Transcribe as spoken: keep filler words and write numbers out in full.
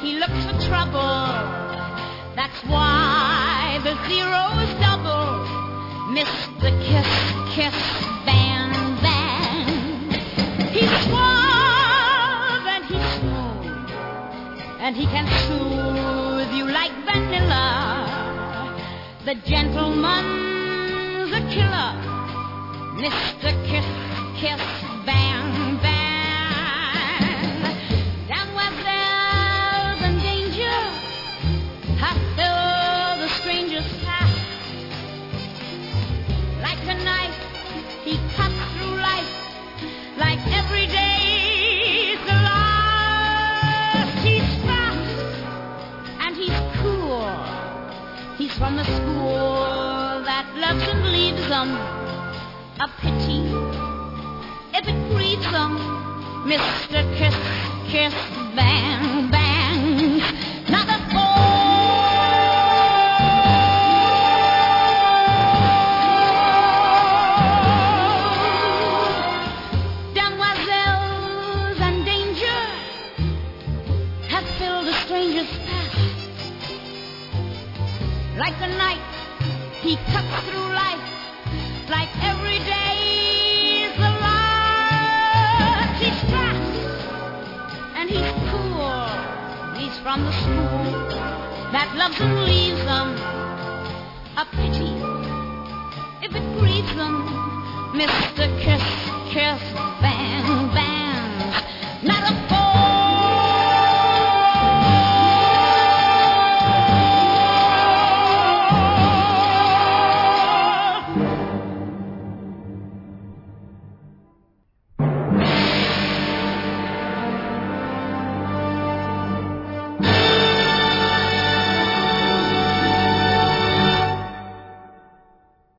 he looks for trouble. That's why the zero's double. Mister Kiss, Kiss, Van, Van. He's suave and he's smooth, and he can soothe you like vanilla. The gentleman's a killer. Mister Kiss, Kiss, Van, Van. Demoiselles in danger have filled the stranger's path. Like a knife, he cuts through life. Like every day's the last. He's fast and he's cool. He's from the school that loves and leaves them. A pity if it grieves them. Mister Kiss, Kiss, Bang, Bang. Not a fool. Demoiselles in danger have filled a stranger's path. Like a knife, he cuts through life. Like every day's the last. He's fast and he's cool. He's from the school that loves and leaves them. A pity if it grieves them. Mister Kiss, Kiss, Bang, Bang.